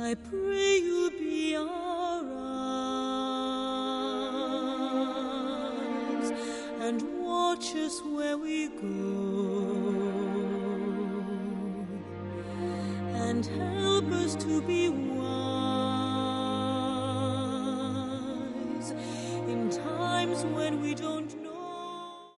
I pray you be our eyes and watch us where we go, and help us to be one